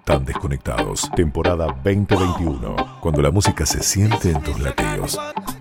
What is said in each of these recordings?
Tan Desconectados, temporada 2021, cuando la música se siente en tus latidos.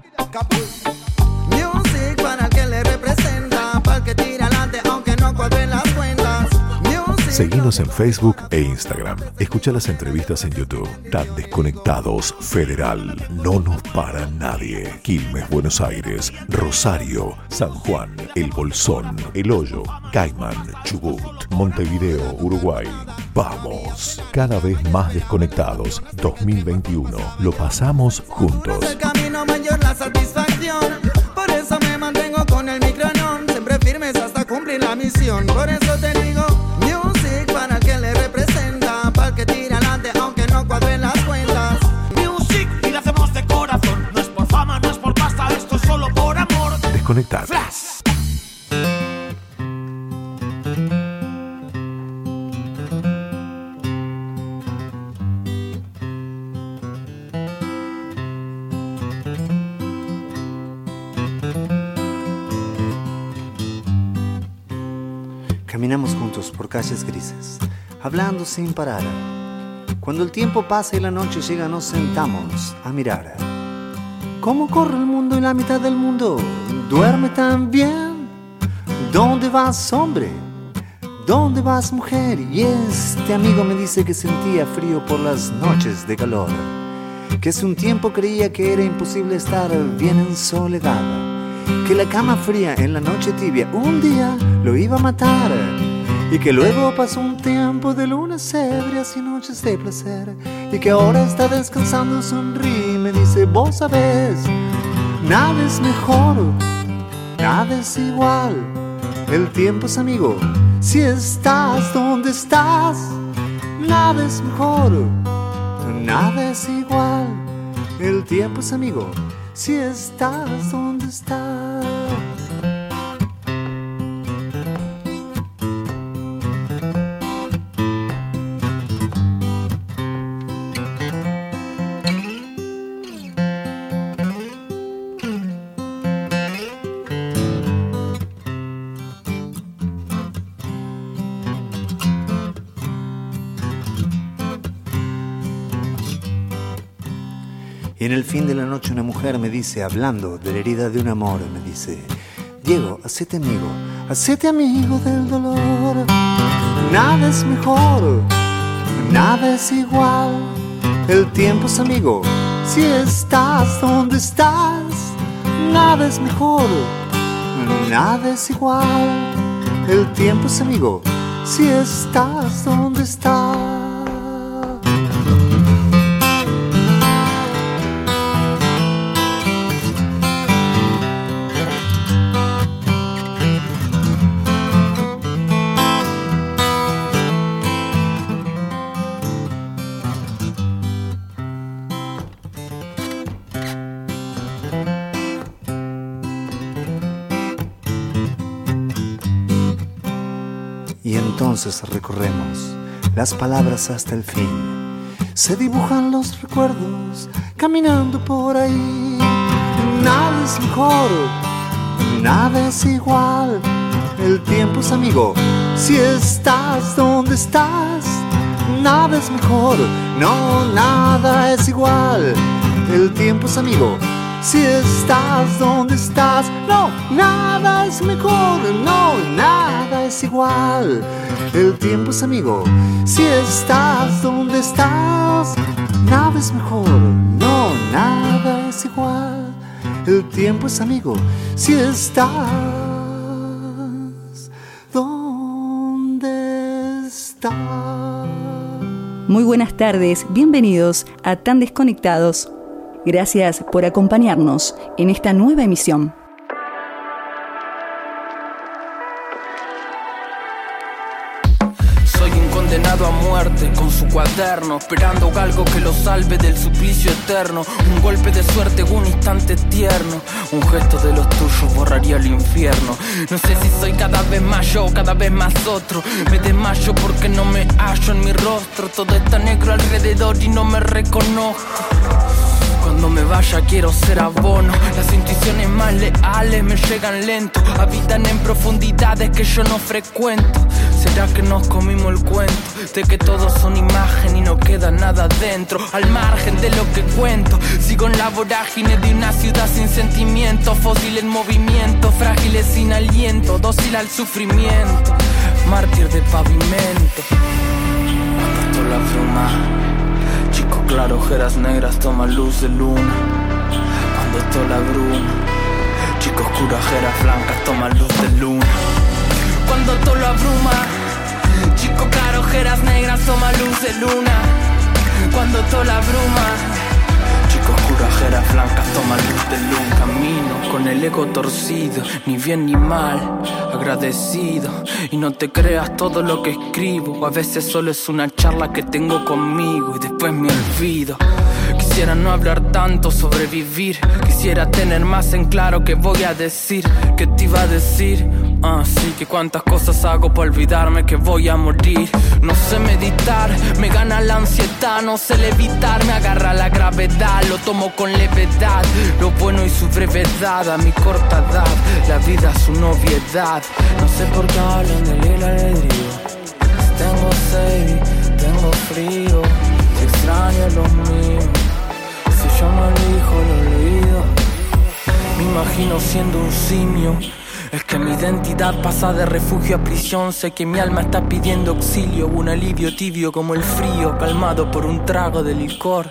Music para el que le representa, para el que tira adelante aunque no cuadren las cuentas. Seguinos en Facebook e Instagram. Escucha las entrevistas en YouTube. Tan Desconectados Federal. No nos para nadie. Quilmes, Buenos Aires, Rosario, San Juan, El Bolsón, El Hoyo, Caimán, Chubut, Montevideo, Uruguay. Vamos, cada vez más desconectados. 2021. Lo pasamos juntos. El camino mayor la satisfacción. Por eso me mantengo con el micronón. Siempre firmes hasta cumplir la misión. Por eso te digo, music para el que le representa, para el que tira adelante aunque no cuadren las cuentas. Music y la hacemos de corazón. No es por fama, no es por pasta, esto es solo por amor. Desconectados. Flash. Caminamos juntos por calles grises, hablando sin parar. Cuando el tiempo pasa y la noche llega, nos sentamos a mirar cómo corre el mundo y la mitad del mundo duerme tan bien. ¿Dónde vas, hombre? ¿Dónde vas, mujer? Y este amigo me dice que sentía frío por las noches de calor, que hace un tiempo creía que era imposible estar bien en soledad, que la cama fría en la noche tibia un día lo iba a matar, y que luego pasó un tiempo de lunas ebrias y noches de placer, y que ahora está descansando, sonríe y me dice: vos sabés, nada es mejor, nada es igual, el tiempo es amigo, si estás donde estás, nada es mejor, nada es igual, el tiempo es amigo, si estás donde estás. Y en el fin de la noche una mujer me dice, hablando de la herida de un amor, me dice: Diego, hacete amigo del dolor. Nada es mejor, nada es igual, el tiempo es amigo, si estás donde estás. Nada es mejor, nada es igual, el tiempo es amigo, si estás donde estás. Y entonces recorremos las palabras hasta el fin. Se dibujan los recuerdos caminando por ahí. Nada es mejor, nada es igual, el tiempo es amigo, si estás donde estás. Nada es mejor, no, nada es igual, el tiempo es amigo, si estás donde estás. No, nada es mejor, no, nada es igual, el tiempo es amigo, si estás donde estás. Nada es mejor, no, nada es igual, el tiempo es amigo, si estás donde estás. Muy buenas tardes, bienvenidos a Tan Desconectados. Gracias por acompañarnos en esta nueva emisión. Soy un condenado a muerte con su cuaderno, esperando algo que lo salve del suplicio eterno. Un golpe de suerte, un instante tierno, un gesto de los tuyos borraría el infierno. No sé si soy cada vez más yo, cada vez más otro. Me desmayo porque no me hallo en mi rostro. Todo está negro alrededor y no me reconozco. Cuando me vaya quiero ser abono. Las intuiciones más leales me llegan lento. Habitan en profundidades que yo no frecuento. ¿Será que nos comimos el cuento? de que todos son imagen y no queda nada dentro. Al margen de lo que cuento, sigo en la vorágine de una ciudad sin sentimiento, fósil en movimiento, frágiles sin aliento, dócil al sufrimiento, mártir de pavimento. Cuando la bruma, chico claro, ojeras negras, toma luz de luna. Cuando toda la bruma, chico oscuro, ojeras blancas, toma luz de luna. Cuando todo lo abruma, chico claro, ojeras negras, toma luz de luna. Cuando todo la bruma, chico oscuro, ojeras blancas, toma luz de luna. Camino con el ego torcido, ni bien ni mal, agradecido. Y no te creas todo lo que escribo, a veces solo es una charla que tengo conmigo y después me olvido. Quisiera no hablar tanto, sobrevivir. Quisiera tener más en claro qué voy a decir, qué te iba a decir. Sí, que cuántas cosas hago para olvidarme que voy a morir. No sé meditar, me gana la ansiedad. No sé levitar, me agarra la gravedad. Lo tomo con levedad, lo bueno y su brevedad. A mi corta edad, la vida es una obviedad. No sé por qué hablan del libre albedrío. Tengo sed, tengo frío, si extraño lo mío. Si yo no elijo, lo olvido. Me imagino siendo un simio. Es que mi identidad pasa de refugio a prisión. Sé que mi alma está pidiendo auxilio, un alivio tibio como el frío, calmado por un trago de licor.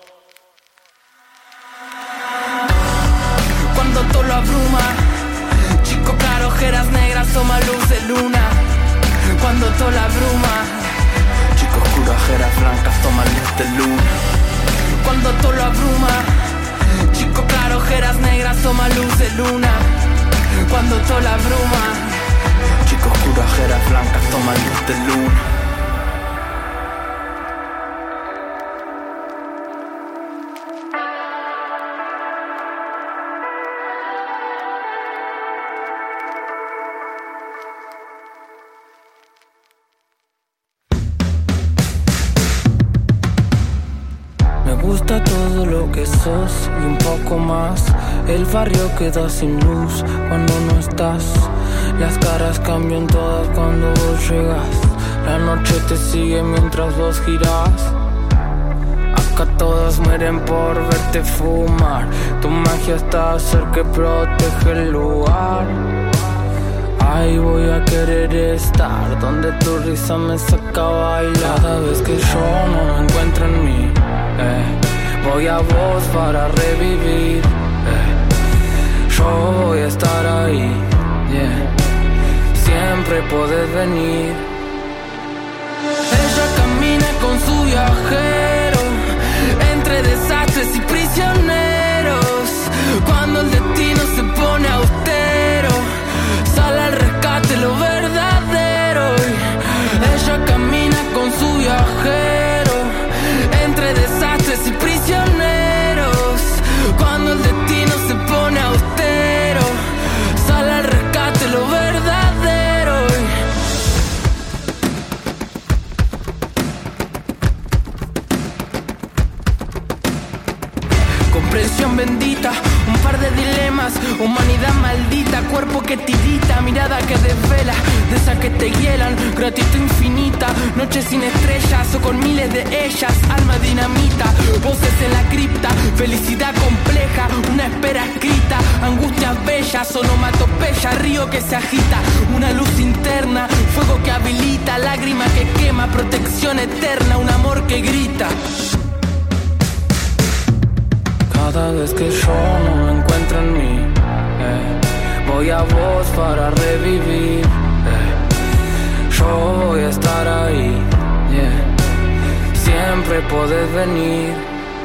Cuando todo lo abruma, chico claro, ojeras negras, toma luz de luna. Cuando todo la bruma, chico oscuro, ojeras blancas, toma luz de luna. Cuando todo lo abruma, chico claro, ojeras negras, toma luz de luna. Cuando toda la bruma, chico oscuro, ojeras blancas, toma luz de luna. Me gusta todo lo que sos y un poco más. El barrio queda sin luz cuando no estás. Las caras cambian todas cuando vos llegas. La noche te sigue mientras vos girás. Acá todas mueren por verte fumar. Tu magia está cerca y protege el lugar. Ahí voy a querer estar, donde tu risa me saca a bailar. Cada vez que yo no me encuentro en mí, voy a vos para revivir. Yo voy a estar ahí, siempre podés venir. Ella camina con su viajero, entre desastres y prisioneros. Cuando el destino se pone austero, sale al rescate lo verdadero. Ella camina con su viajero, entre desastres y prisioneros. Cuando el destino se pone austero, sale al rescate lo verdadero. Comprensión bendita, un par de dilemas, humanidad maldita, cuerpo que tirita, mirada que desvela, de esas que te hielan, gratitud infinita, noches sin estrellas o con miles de ellas, alma dinamita, voces en la cripta, felicidad compleja, una espera escrita, angustias bellas, onomatopeya, río que se agita, una luz interna, fuego que habilita, lágrima que quema, protección eterna, un amor que grita. Cada vez que yo no me encuentro en mí, voy a vos para revivir. Yo voy a estar ahí, siempre podés venir.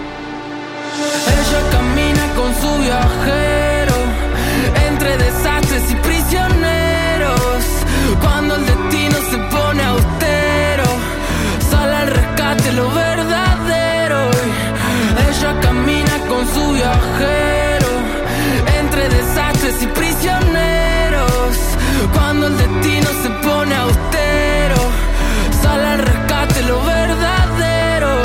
Ella camina con su viajero, entre desastres y prisioneros. Cuando el destino se pone austero, sale al rescate lo verdadero. Ella camina con su viajero, entre desastres y prisioneros. Cuando el destino se pone austero, sale al rescate lo verdadero.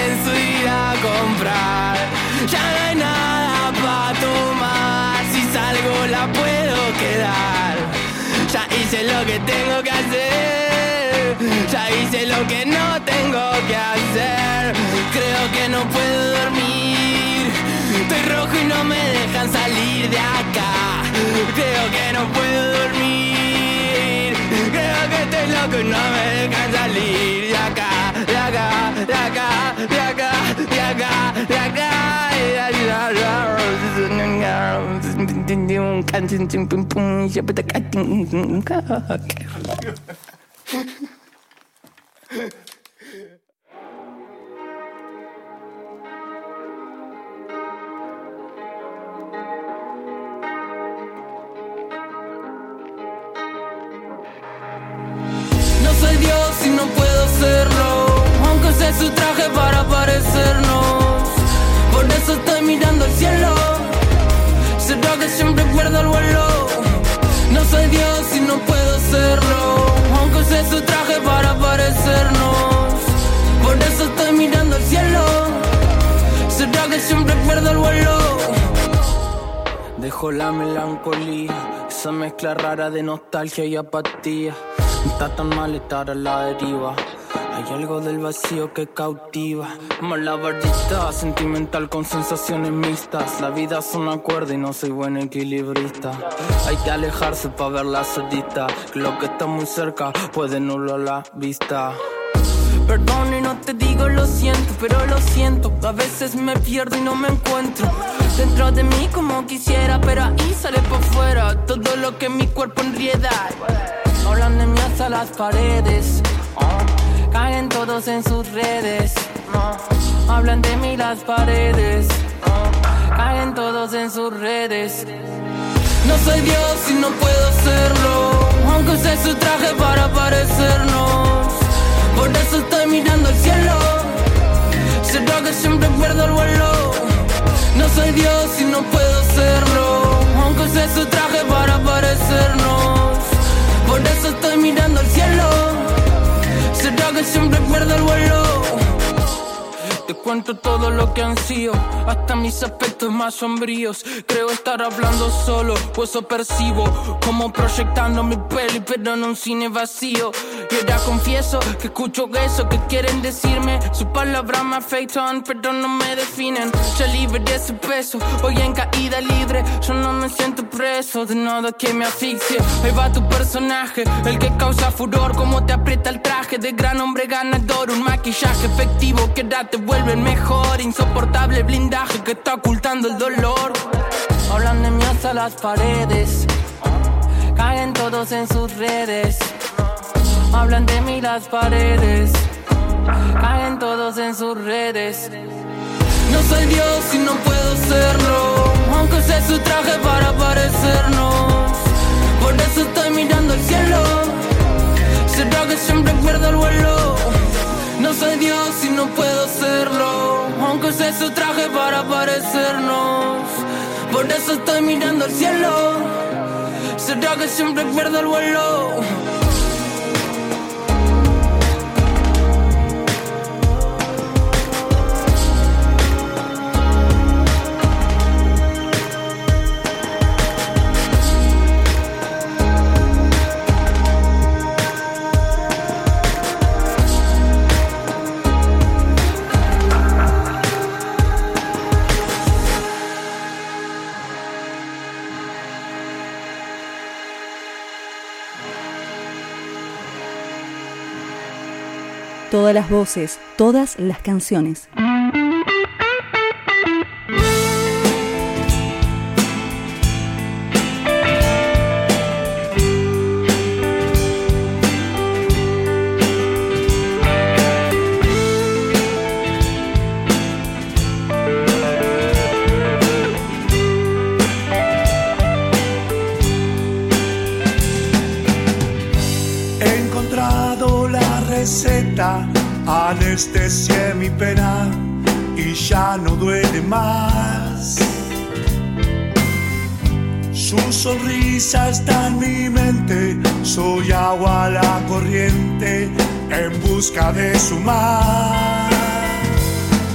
pienso ir a comprar. Ya no hay nada para tomar, si salgo la puedo quedar. Ya hice lo que tengo que hacer, ya hice lo que no tengo que hacer. Creo que no puedo dormir, estoy rojo y no me dejan salir de acá. Creo que no puedo dormir, creo que estoy loco y no me dejan salir de acá, de acá, de acá, de acá, de acá, de acá. No soy Dios y no puedo serlo, aunque use su traje para parecernos. Por eso estoy mirando al cielo, será que siempre pierdo el vuelo. No soy Dios y no puedo serlo, aunque use su traje para parecernos. Por eso estoy mirando al cielo, será que siempre pierdo el vuelo. Dejo la melancolía, esa mezcla rara de nostalgia y apatía. No está tan mal estar a la deriva, hay algo del vacío que cautiva. Malabarista, sentimental con sensaciones mixtas. La vida es una cuerda y no soy buen equilibrista. Hay que alejarse para ver la salida, que lo que está muy cerca puede nublar la vista. Perdón y no te digo lo siento, pero lo siento. A veces me pierdo y no me encuentro dentro de mí como quisiera, pero ahí sale por fuera todo lo que mi cuerpo enrieda. Hablan de mí hasta las paredes, caen todos en sus redes. Hablan de mí las paredes, caen todos en sus redes. No soy Dios y no puedo serlo, aunque use su traje para parecernos. Por eso estoy mirando al cielo, será que siempre pierdo el vuelo. No soy Dios y no puedo serlo, aunque use su traje para parecernos. Por eso estoy mirando al cielo, será que siempre pierdo el vuelo. Te cuento todo lo que han sido, hasta mis aspectos más sombríos. Creo estar hablando solo, pues lo percibo como proyectando mi peli, pero en un cine vacío. Y ahora confieso que escucho eso que quieren decirme. Sus palabras me afectan, pero no me definen. Ya libre de ese peso, hoy en caída libre. Yo no me siento preso de nada que me asfixie. Ahí va tu personaje, el que causa furor. Como te aprieta el traje de gran hombre ganador. Un maquillaje efectivo que ahora te vuelve el mejor. Insoportable blindaje que está ocultando el dolor. Hablan de mí hasta las paredes, caen todos en sus redes. Hablan de mí las paredes, caen todos en sus redes. No soy Dios y no puedo serlo, aunque use su traje para parecernos. Por eso estoy mirando al cielo, será que siempre pierdo el vuelo. No soy Dios y no puedo serlo, aunque use su traje para parecernos. Por eso estoy mirando al cielo, será que siempre pierdo el vuelo. Todas las voces, todas las canciones. He encontrado la receta, anestesié mi pena y ya no duele más. Su sonrisa está en mi mente, soy agua a la corriente en busca de su mar.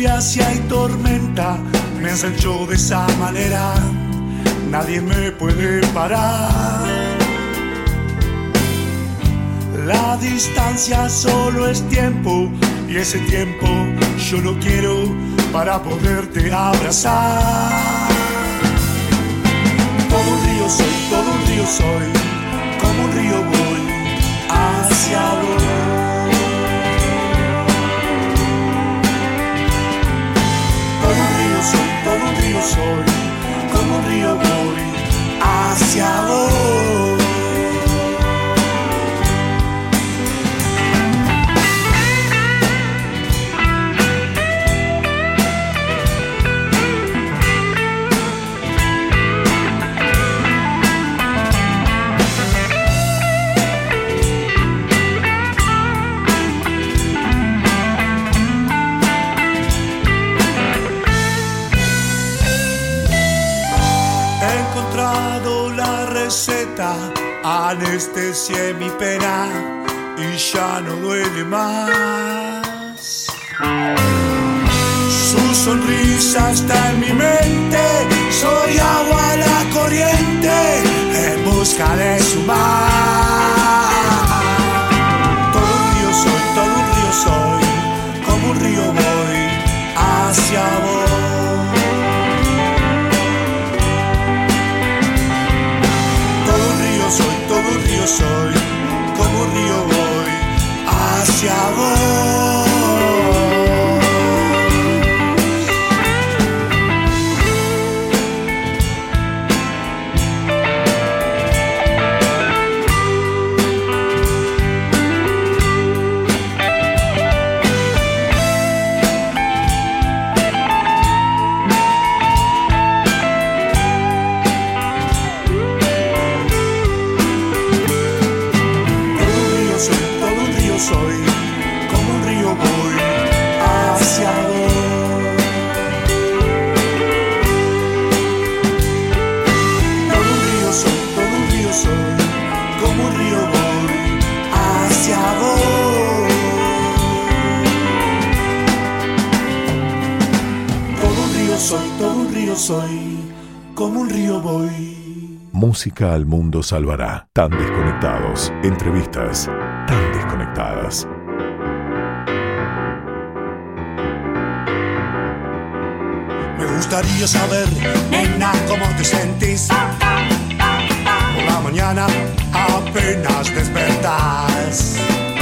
lluvia si hay tormenta, me ensancho de esa manera, nadie me puede parar. La distancia solo es tiempo, y ese tiempo yo lo quiero para poderte abrazar. Todo un río soy, todo un río soy, como un río voy hacia vos. Todo un río soy, todo un río soy, como un río voy hacia vos. Anestesié mi pena y ya no duele más. Su sonrisa está en mi mente, soy agua a la corriente en busca de su mar. Todo un río soy, todo un río soy, como un río voy hacia vos. Todo un río soy, como un río voy hacia vos. Soy, como un río voy hacia vos. Todo un río soy, todo un río soy, como un río voy hacia vos. Todo un río soy, todo un río soy, como un río voy. Música al mundo salvará. Tan desconectados. Entrevistas tan desconectadas. Me gustaría saber, nena, cómo te sentís. Por la mañana apenas despertás.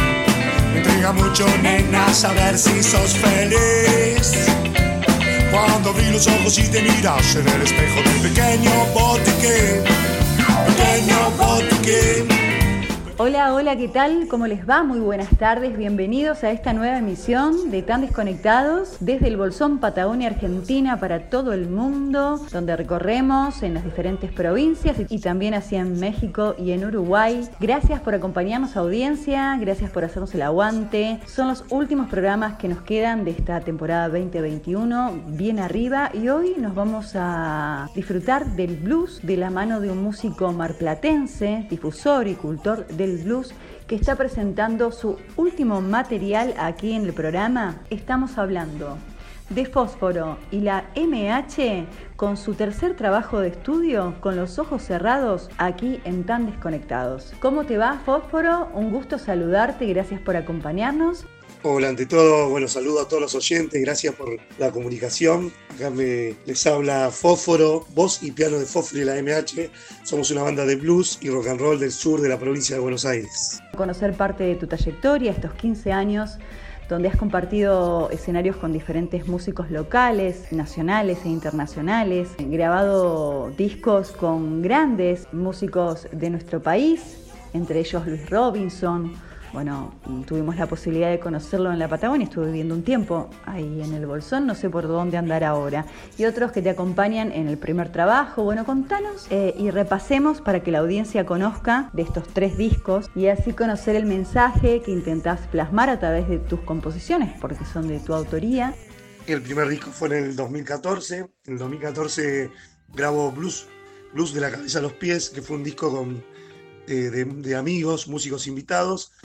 Me intriga mucho, nena, saber si sos feliz. Cuando abrí los ojos y te miras en el espejo del pequeño botiquín. Pequeño botiquín. Hola, hola, ¿qué tal? ¿Cómo les va? Muy buenas tardes, bienvenidos a esta nueva emisión de Tan Desconectados desde el Bolsón, Patagonia, Argentina, para todo el mundo, donde recorremos en las diferentes provincias y también así en México y en Uruguay. Gracias por acompañarnos, audiencia, gracias por hacernos el aguante. Son los últimos programas que nos quedan de esta temporada 2021, bien arriba, y hoy nos vamos a disfrutar del blues de la mano de un músico marplatense, difusor y cultor del blues, que está presentando su último material aquí en el programa. Estamos hablando de Fósforo y la MH con su tercer trabajo de estudio, Con los ojos cerrados, aquí en Tan Desconectados. ¿Cómo te va, Fósforo? Un gusto saludarte, gracias por acompañarnos. Hola, ante todo, bueno, saludo a todos los oyentes, gracias por la comunicación. Acá les habla Fósforo, voz y piano de Fósforo y la MH. Somos una banda de blues y rock and roll del sur de la provincia de Buenos Aires. Conocer parte de tu trayectoria, estos 15 años, donde has compartido escenarios con diferentes músicos locales, nacionales e internacionales, grabado discos con grandes músicos de nuestro país, entre ellos Luis Robinson. Bueno, tuvimos la posibilidad de conocerlo en la Patagonia, estuve viviendo un tiempo ahí en el Bolsón, no sé por dónde andar ahora. Y otros que te acompañan en el primer trabajo. Bueno, contanos y repasemos para que la audiencia conozca de estos 3 discos y así conocer el mensaje que intentás plasmar a través de tus composiciones, porque son de tu autoría. El primer disco fue en el 2014. En el 2014 grabo Blues de la cabeza a los pies, que fue un disco de amigos, músicos invitados.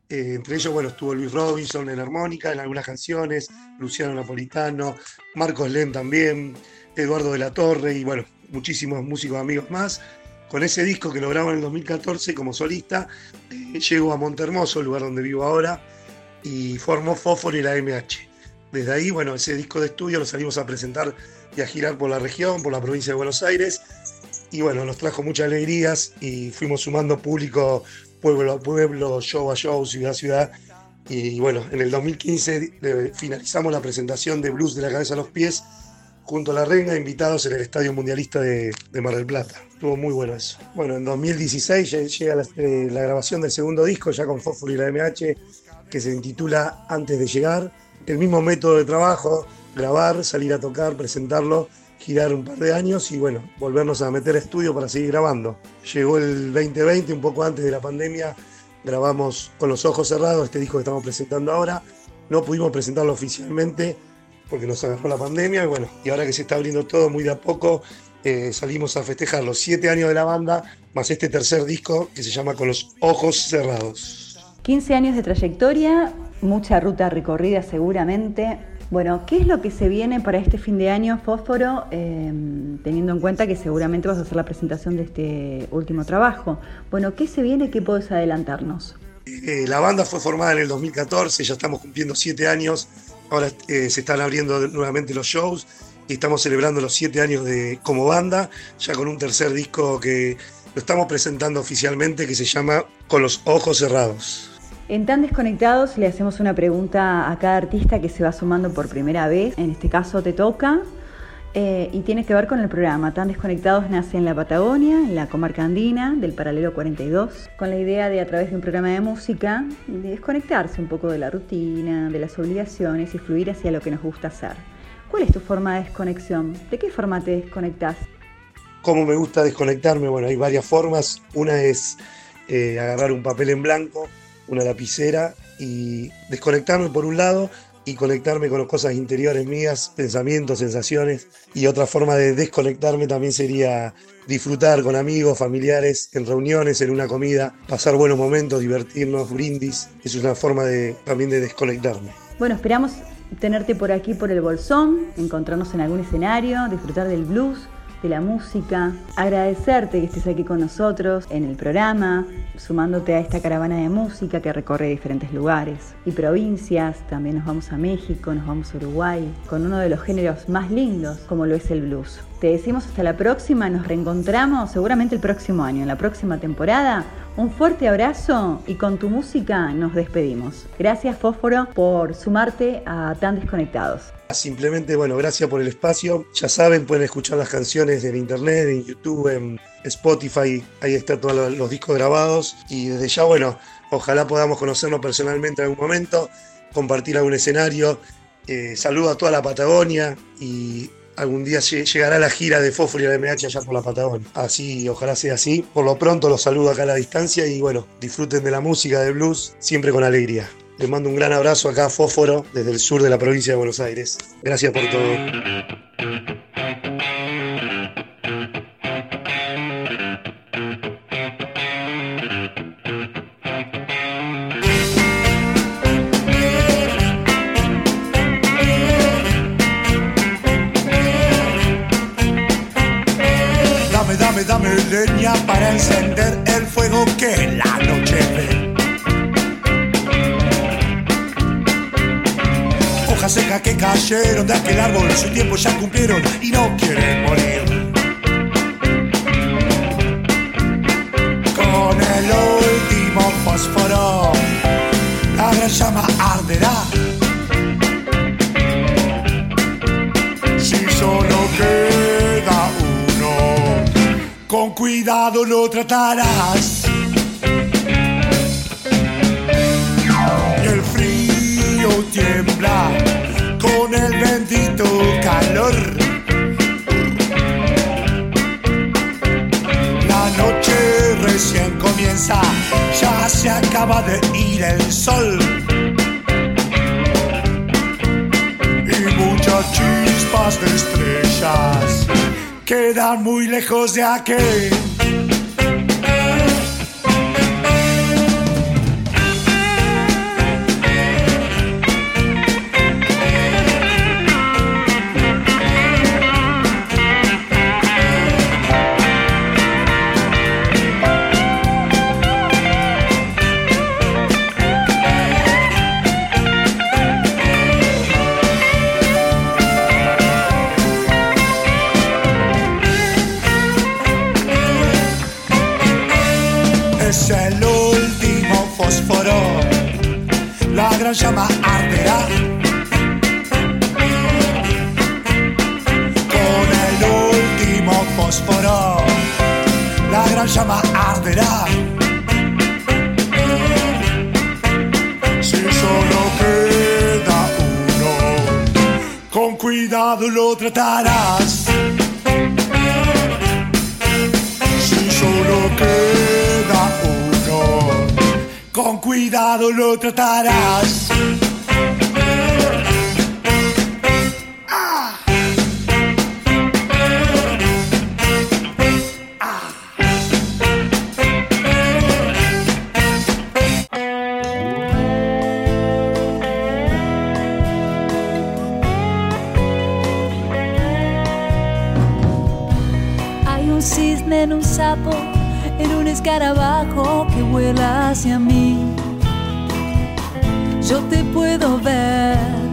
Entre ellos, bueno, estuvo Luis Robinson en armónica, en algunas canciones, Luciano Napolitano, Marcos Len también, Eduardo de la Torre y bueno, muchísimos músicos amigos más. Con ese disco que logramos en el 2014 como solista, llego a Montehermoso, el lugar donde vivo ahora, y formó Fósforo y la MH. Desde ahí, bueno, ese disco de estudio lo salimos a presentar y a girar por la región, por la provincia de Buenos Aires, y bueno, nos trajo muchas alegrías y fuimos sumando público pueblo a pueblo, show a show, ciudad a ciudad. Y bueno, en el 2015 finalizamos la presentación de Blues de la Cabeza a los Pies junto a La Renga, invitados en el Estadio Mundialista de Mar del Plata. Estuvo muy bueno eso. Bueno, en 2016 llega la grabación del segundo disco, ya con Fósforo y la MH, que se intitula Antes de Llegar. El mismo método de trabajo, grabar, salir a tocar, presentarlo, girar un par de años y bueno, volvernos a meter a estudio para seguir grabando. Llegó el 2020, un poco antes de la pandemia, grabamos Con los Ojos Cerrados, este disco que estamos presentando ahora. No pudimos presentarlo oficialmente porque nos agarró la pandemia y bueno, y ahora que se está abriendo todo muy de a poco, salimos a festejar los 7 años de la banda, más este tercer disco que se llama Con los Ojos Cerrados. 15 años de trayectoria, mucha ruta recorrida seguramente. Bueno, ¿qué es lo que se viene para este fin de año, Fósforo, teniendo en cuenta que seguramente vas a hacer la presentación de este último trabajo? Bueno, ¿qué se viene? ¿Qué podés adelantarnos? La banda fue formada en el 2014, ya estamos cumpliendo 7 años, ahora se están abriendo nuevamente los shows y estamos celebrando los 7 años como banda, ya con un tercer disco que lo estamos presentando oficialmente que se llama Con los Ojos Cerrados. En Tan Desconectados le hacemos una pregunta a cada artista que se va sumando por primera vez. En este caso te toca y tiene que ver con el programa. Tan Desconectados nace en la Patagonia, en la comarca andina del Paralelo 42, con la idea de, a través de un programa de música, de desconectarse un poco de la rutina, de las obligaciones y fluir hacia lo que nos gusta hacer. ¿Cuál es tu forma de desconexión? ¿De qué forma te desconectás? ¿Cómo me gusta desconectarme? Bueno, hay varias formas. Una es agarrar un papel en blanco, una lapicera y desconectarme por un lado y conectarme con las cosas interiores mías, pensamientos, sensaciones. Y otra forma de desconectarme también sería disfrutar con amigos, familiares, en reuniones, en una comida, pasar buenos momentos, divertirnos, brindis. Es una forma también de desconectarme. Bueno, esperamos tenerte por aquí por el Bolsón, encontrarnos en algún escenario, disfrutar del blues, de la música, agradecerte que estés aquí con nosotros en el programa, sumándote a esta caravana de música que recorre diferentes lugares y provincias. También nos vamos a México, nos vamos a Uruguay, con uno de los géneros más lindos como lo es el blues. Te decimos hasta la próxima, nos reencontramos seguramente el próximo año, en la próxima temporada. Un fuerte abrazo y con tu música nos despedimos. Gracias, Fósforo, por sumarte a Tan Desconectados. Simplemente, bueno, gracias por el espacio. Ya saben, pueden escuchar las canciones en internet, en YouTube, en Spotify. Ahí están todos los discos grabados. Y desde ya, bueno, ojalá podamos conocernos personalmente en algún momento, compartir algún escenario. Saludo a toda la Patagonia y algún día llegará la gira de Fósforo y la MH allá por la Patagonia. Así, ojalá sea así. Por lo pronto los saludo acá a la distancia y bueno, disfruten de la música, del blues, siempre con alegría. Les mando un gran abrazo acá a Fósforo, desde el sur de la provincia de Buenos Aires. Gracias por todo. Dame leña para encender el fuego que la noche ve. Hojas secas que cayeron de aquel árbol, su tiempo ya cumplieron y no quieren morir. Con el último fósforo, la gran llama arderá. Si solo queda uno, con cuidado lo tratarás. Y el frío tiembla con el bendito calor. La noche recién comienza, ya se acaba de ir el sol. Y muchas chispas de estrellas quedan muy lejos de aquel. gran llama arderá. Con el último fósforo, la gran llama arderá. Si solo queda uno, con cuidado lo tratarás. Si solo queda uno, con cuidado lo tratarás. En un sapo, en un escarabajo que vuela hacia mí. Yo te puedo ver,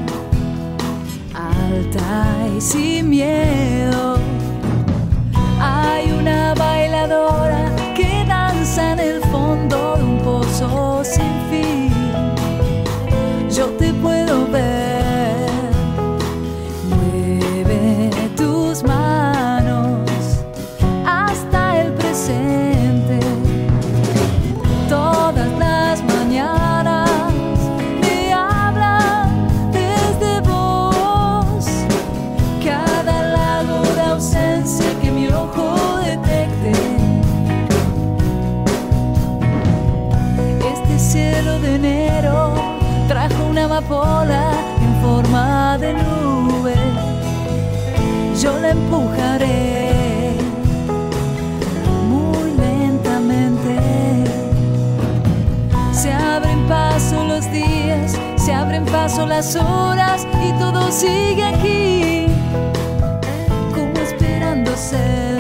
alta y sin miedo. Hay una bailadora que danza en el fondo de un pozo sin fin. Yo te puedo ver, mueve tus manos hasta el presente. Todas las mañanas me hablan desde vos. Cada lago de ausencia que mi ojo detecte. Este cielo de enero trajo una amapola en forma de nube. Yo la empujaré muy lentamente. Se abren paso los días, se abren paso las horas y todo sigue aquí, como esperando ser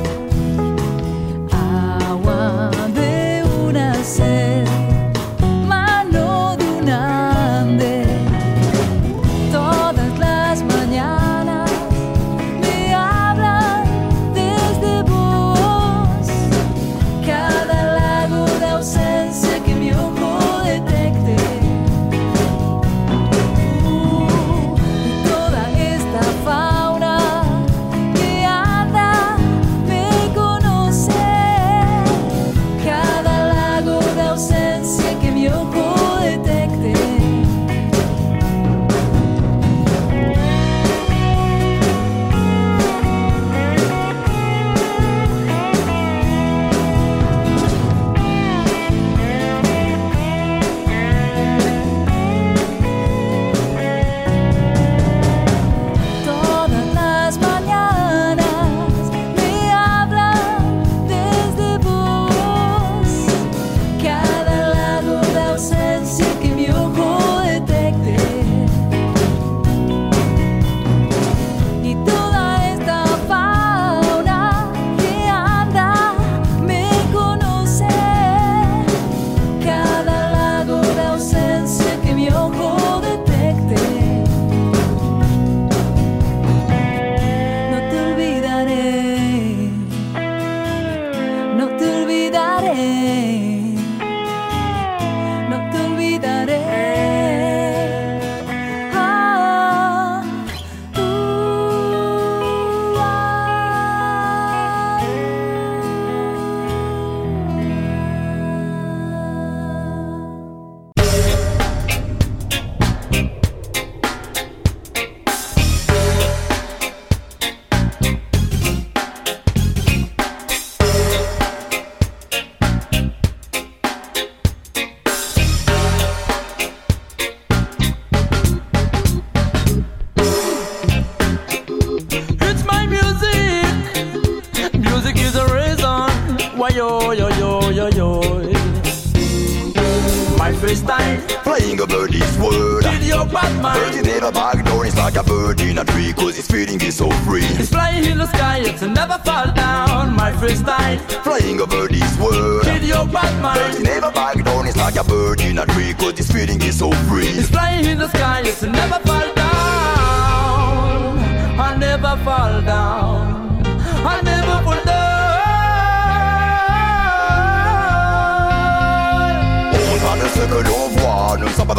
agua de una sed, mano de un ande. Todas las mañanas me hablan desde vos. Cada lago de ausencia que mi ojo detecte. Toda esta fauna que anda me conoce. Cada lago de ausencia que mi ojo detecte. Todas las mañanas me hablan desde vos. Cada lago de ausencia que mi ojo detecte. Y toda esta fauna que anda me conoce. Cada lago de ausencia que mi ojo detecte. No te olvidaré, no te olvidaré, no te olvidaré. Ah, It's my music. Music is the reason why yo yo yo yo yo. My first time Flying over this world. with your bad Bird mind. is never back down. It's like a bird in a tree, cause its feeling is so free. It's flying in the sky, it's never fall down. My first time Flying over this world. with your bad Bird is mind. never back down. It's like a bird in a tree, cause its feeling is so free. It's flying in the sky, it's never fall down. I'll never fall down. I'll never fall down. On va de ce que l'on voit, nous ne sommes pas dans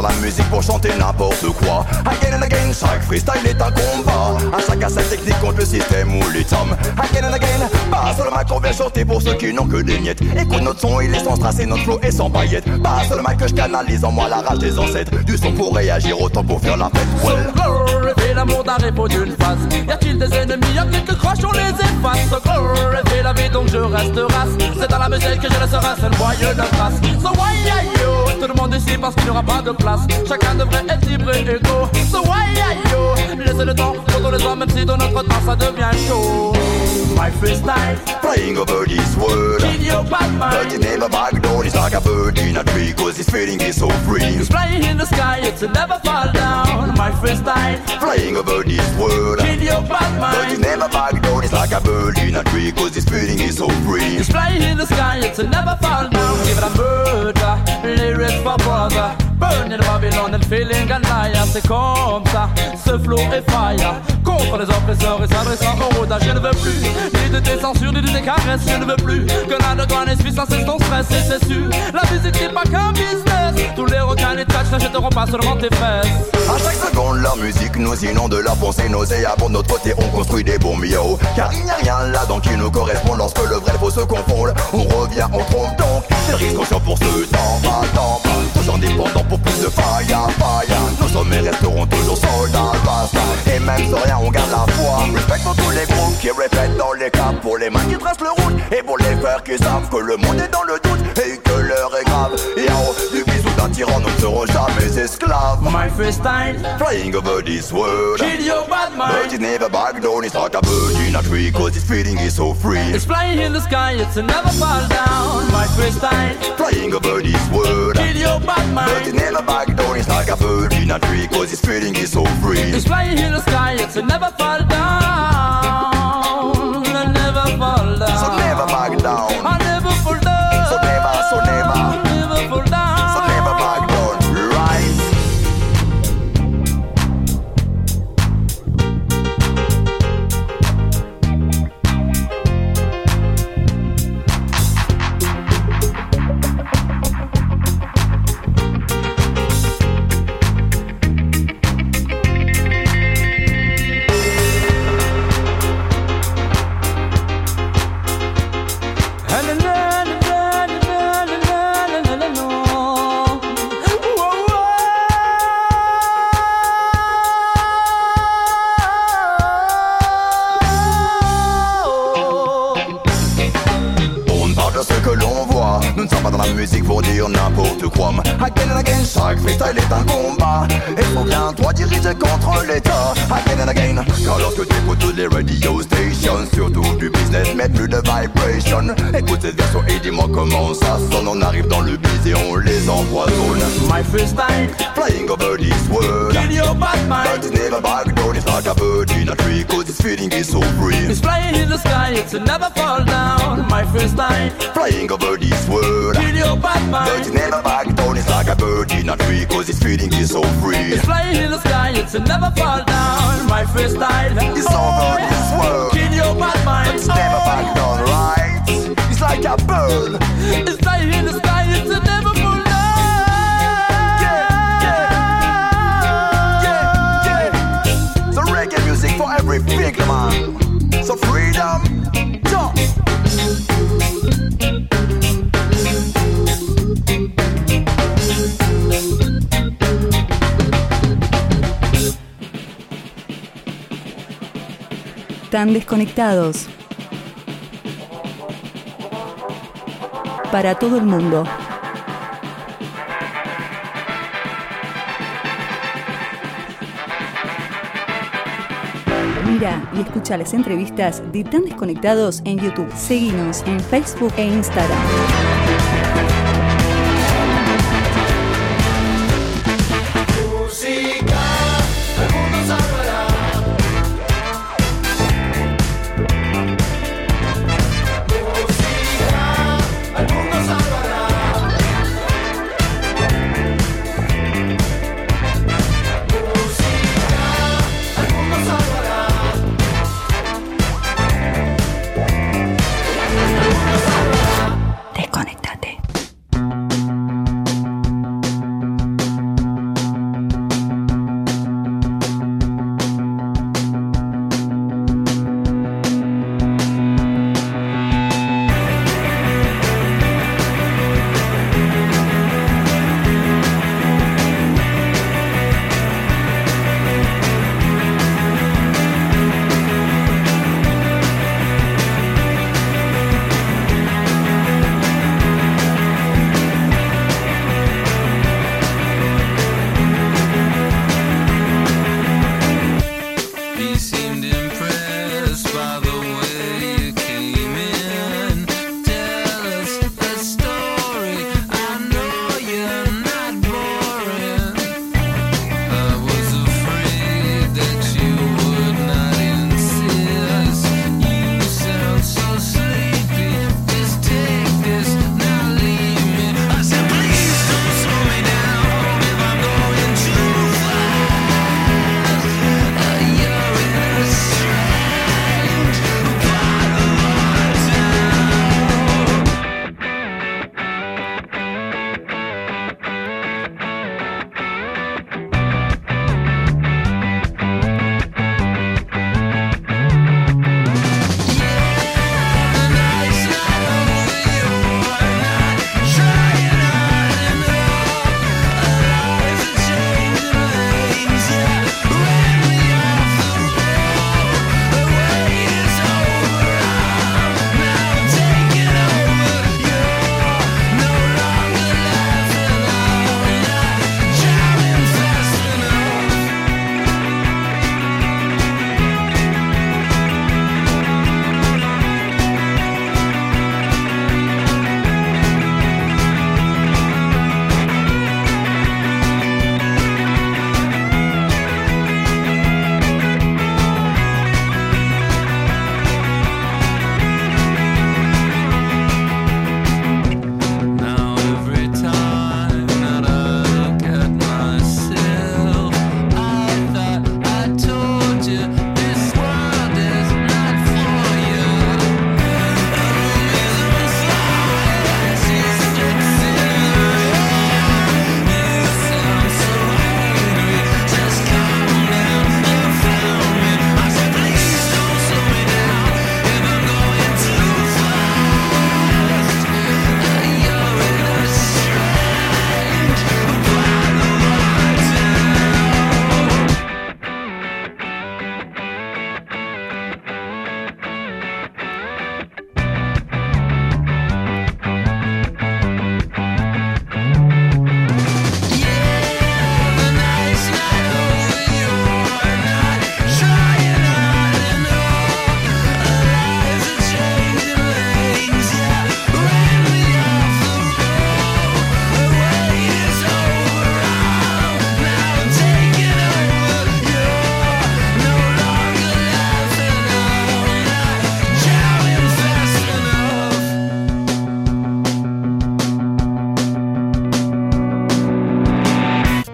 la musique pour chanter n'importe quoi. Again and again, chaque freestyle est un combat. À chacun sa technique contre le système ou les tomes. Again and again, passe le mic, on vient chanter pour ceux qui n'ont que des miettes. Écoute notre son, il est sans strass et notre flow est sans paillettes. Passe le mic que je canalise en moi la rage des ancêtres. Du son pour réagir, autant pour faire la fête. Well. Glorifie l'amour d'un répond d'une face. Y a-t-il des ennemis, y'a quelques croches, on les efface. So glorifie la vie donc je reste race. C'est dans la musique que je laisserai seul moyen de trace. So why are you? Tout le monde ici parce qu'il n'y aura pas de place. Chacun devrait être libre et égaux. So why are you? Laissez le temps pour tous les hommes même si dans notre temps ça devient chaud. My freestyle flying over this world. Kill your bad mind. But it never back down. It's like a bird in a tree. Cause this feeling is so free. It's flying in the sky, it's a never fall down. My freestyle flying over this world. Kill your bad mind. But it never back down. It's like a bird in a tree. Cause this feeling is so free. It's flying in the sky, it's a never fall down. Give it a murder, lyrics for brother. Burning Babylon and feeling a liar. C'est comme ça, ce flow est fire. Contre les oppresseurs et s'adressant au rodage. Je ne veux plus ni de tes censures, ni de tes caresses. Je ne veux plus que la de toi n'essuie sans cesse ton stress. Et c'est sûr, la musique n'est pas qu'un business. Tous les requins et tâches n'achèteront pas seulement tes fesses. À chaque seconde, la musique nous inonde de la pensée nauséabonde. De notre côté, on construit des bombes yo. Car il n'y a rien là-dedans qui nous correspond. Lorsque le vrai et le faux se confondent, on revient, on trompe donc. C'est risque conscient pour ce temps, pas. Toujours indépendant pour plus de fire. Nos sommets resteront toujours soldats, basta. Et même sans rien, on garde la foi. Respect pour tous les groupes qui répètent dans les caps. Pour les mains qui tracent le route. Et pour les frères qui savent que le monde est dans le doute. Et que l'heure est grave. Et en haut du bisou d'un tyran, nous ne serons jamais esclaves. My freestyle flying over this world. Kill your bad mind. But it never back down. It's like a bird in a tree. Cause this feeling is so free. It's flying in the sky, it's a never fall down. My freestyle flying over this world. Kill your bad mind. But it never back down. It's like a bird in a tree. Cause this feeling is so free. It's flying in the sky, it's a never fall down. I never fall down. So never back down. I never fall down. So never. I never fall down. So never back down. Right. Nous ne sommes pas dans la musique pour dire n'importe quoi. Again and again, chaque freestyle est un combat. Et faut bien toi diriger contre l'état. Again and again, car lorsque tu écoutes toutes les radio stations, surtout du business, mais plus de vibration. Écoute cette version et dis-moi comment ça sonne. On arrive dans le biz et on les empoisonne. My freestyle flying over this world. Kill your bad mind. But it's never back down. It's like a bird in a tree. Cause this feeling is so free. It's flying in the sky, it's a never fall down. My freestyle flying over this world. Kill your bad mind. But it's never back down. It's like a bird in a tree. Cause this feeling is so free. It's flying in the sky, it's a never fall down. My freestyle is over this world. Kill your bad mind. But it's never back down, right? It's like a bird. It's flying in the sky, it's a never fall down. Yeah. So reggae music for every big man. So freedom, jump. Tan desconectados. Para todo el mundo. Mira y escucha las entrevistas de Tan Desconectados en YouTube. Seguinos en Facebook e Instagram.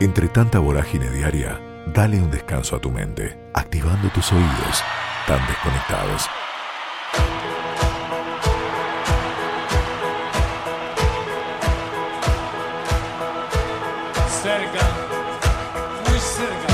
Entre tanta vorágine diaria, dale un descanso a tu mente, activando tus oídos tan desconectados. Cerca, muy cerca.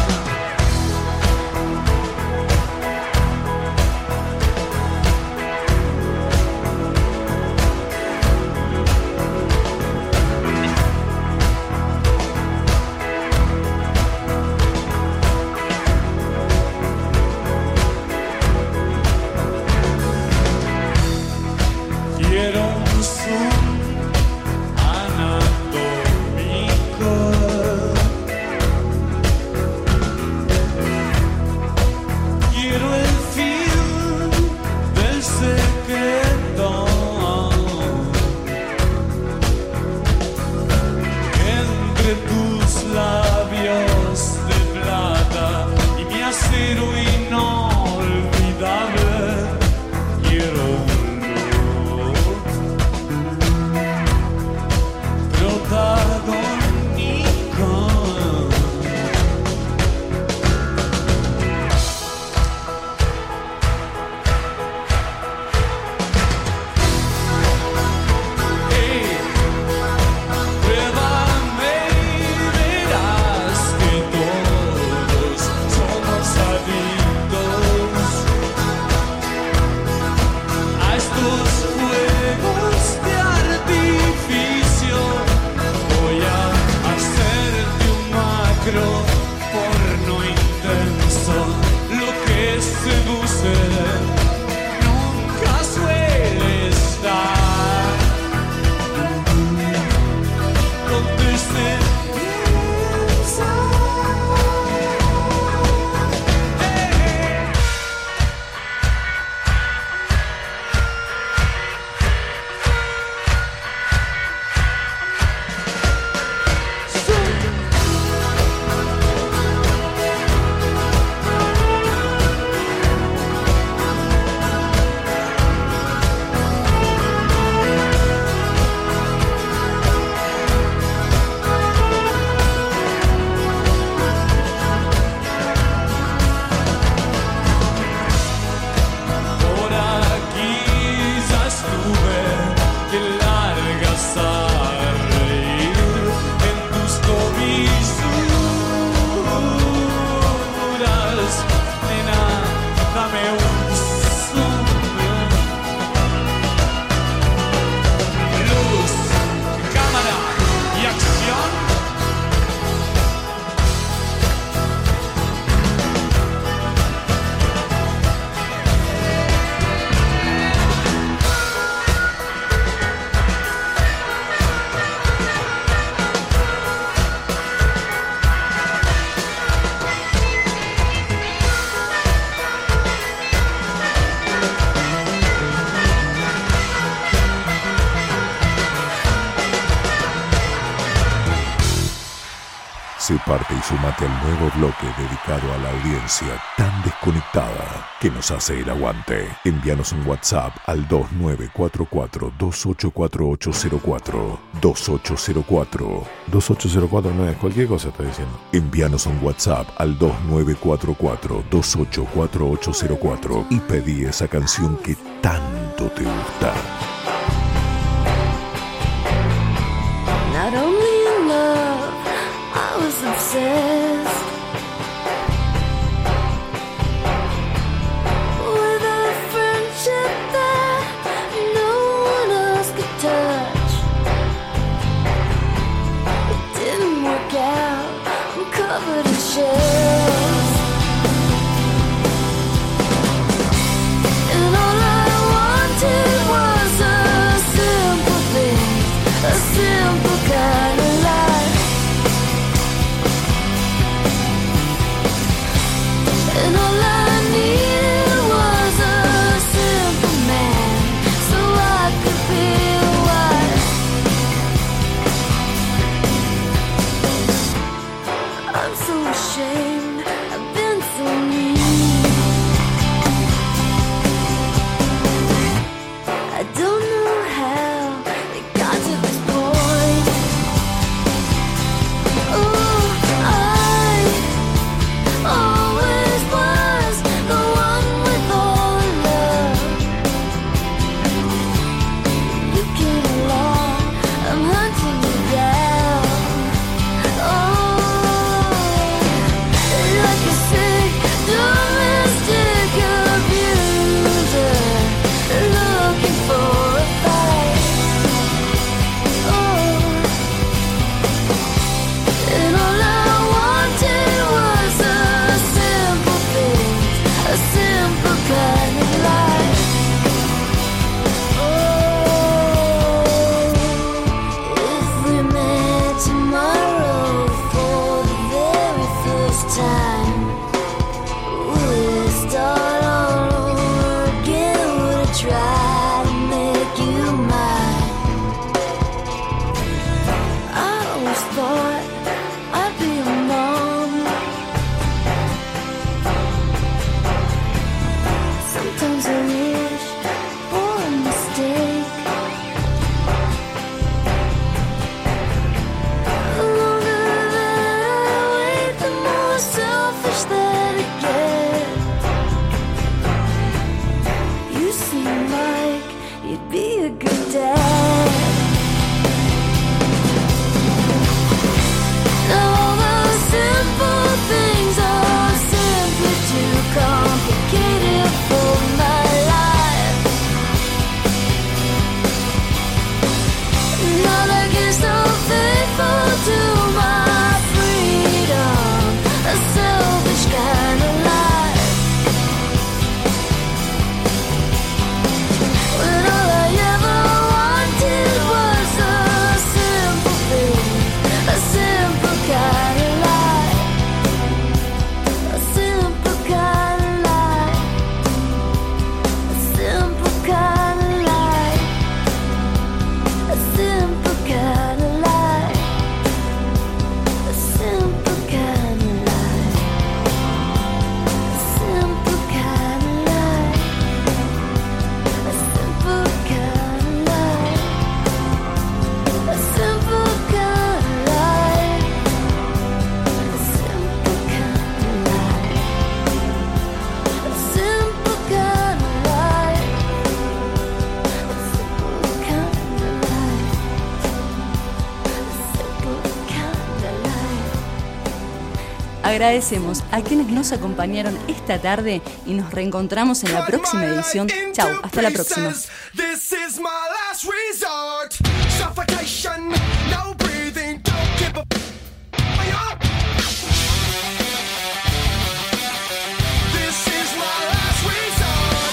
Quiero un zoom anatómico. Quiero el fin del secreto. Entre tus labios de plata y mi acero inolvidable. Quiero protagónico. Hey, pruébame y verás que todos somos adictos a estos juegos de artificio. Voy a hacerte un macro porno intenso. Lo que seduce nunca suele estar donde se piensa. Por aquí ya estuve de largas a reír en tus comisuras. Nena, dame un zoom. Luz, cámara y acción. Sé parte y sumate al nuevo bloque dedicado a la audiencia tan desconectada que nos hace el aguante. Envíanos un WhatsApp al 2944-284804. 2804 no es cualquier cosa, estoy diciendo. Envíanos un WhatsApp al 2944-284804 y pedí esa canción que tanto te gusta. Not only in love, I was obsessed with a friendship that no one else could touch. It didn't work out, I'm covered in shells. And all I wanted was a Agradecemos a quienes nos acompañaron esta tarde y nos reencontramos en la próxima edición. Chau, hasta la próxima. This is my last resort. Suffocation, no breathing, don't give a up. This is my last resort.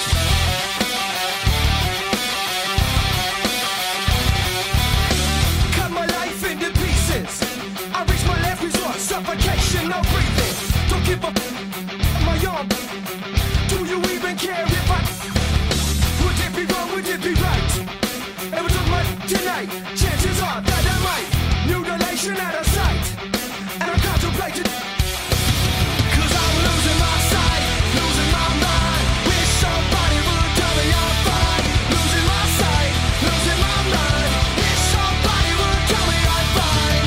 Cut my life into pieces. I reach my last resort. Suffocation, no breathing, don't give a my arm. Do you even care if I? Would it be wrong? Would it be right? It was on my tonight. Chances are that I might. Mutilation out of sight. And I'm contemplating. Cause I'm losing my sight. Losing my mind. Wish somebody would tell me I'm fine. Losing my sight. Losing my mind. Wish somebody would tell me I'm fine.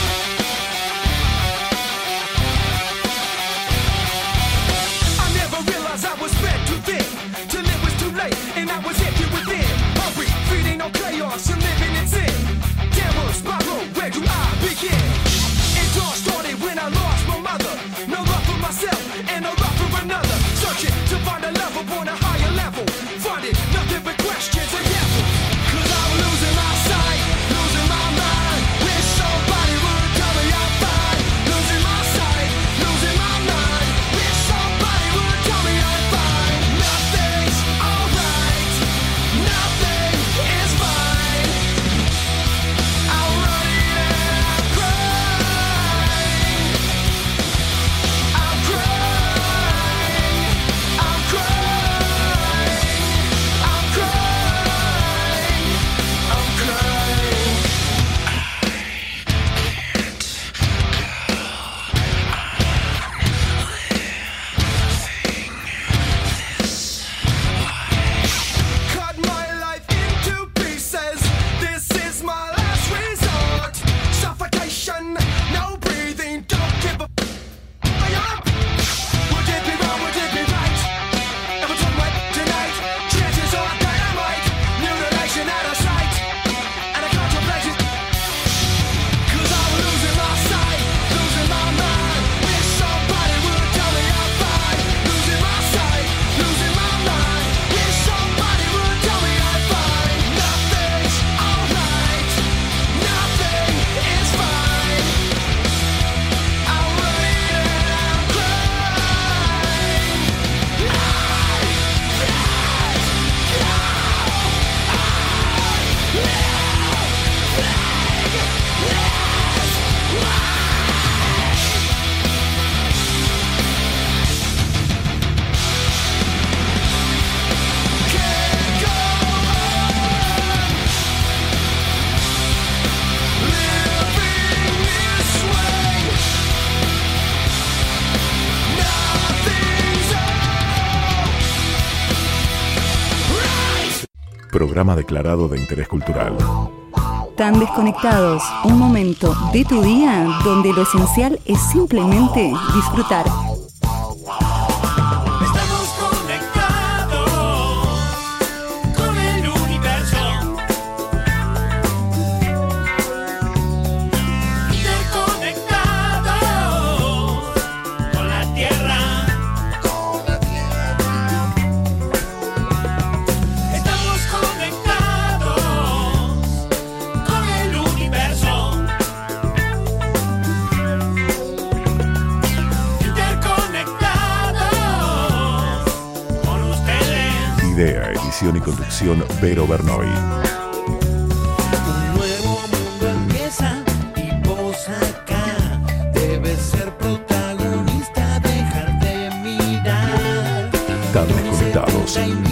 I never realized I was fed too thin. Till it was too late. And I was empty within. Hungry, feeding on chaos and living in sin. Downward spiral, where do I begin? It all started when I lost my mother. No love for myself and no love for another. Searching to find a love upon a higher level. Finding nothing but questions and answers. Cause I'm losing my sight, losing my mind. Wish somebody would tell me I'm fine. Losing my sight, losing my mind. Wish somebody would tell me I'm fine. Nothing's alright. Nothing is fine. I'm running and I'm crying. I'm crying. I'm crying. I'm crying. I'm crying. Cut my life into pieces. This is my last resort. Suffocation, no breathing, don't give a up. Would it be wrong? Would it be right? If it's on right tonight, chances are that I might. Mutilation out of sight, and I contemplate it. Cause I'm losing my sight, losing my mind. Wish somebody would tell me I'm fine. Losing my sight, losing my mind. Wish somebody would tell me I'm fine. Nothing's alright. Nothing is fine. I'm running and I'm crying. Can't go on living this way. Nothing's alright. Programa declarado de interés cultural. Tan desconectados, un momento de tu día donde lo esencial es simplemente disfrutar. Estamos conectados con el universo. Interconectados con la tierra. Estamos conectados con el universo. Interconectados con ustedes. Idea, edición y conducción Vero Bernoy. Un nuevo mundo empieza y vos acá debes ser protagonista, dejar de mirar. Tan desconectados.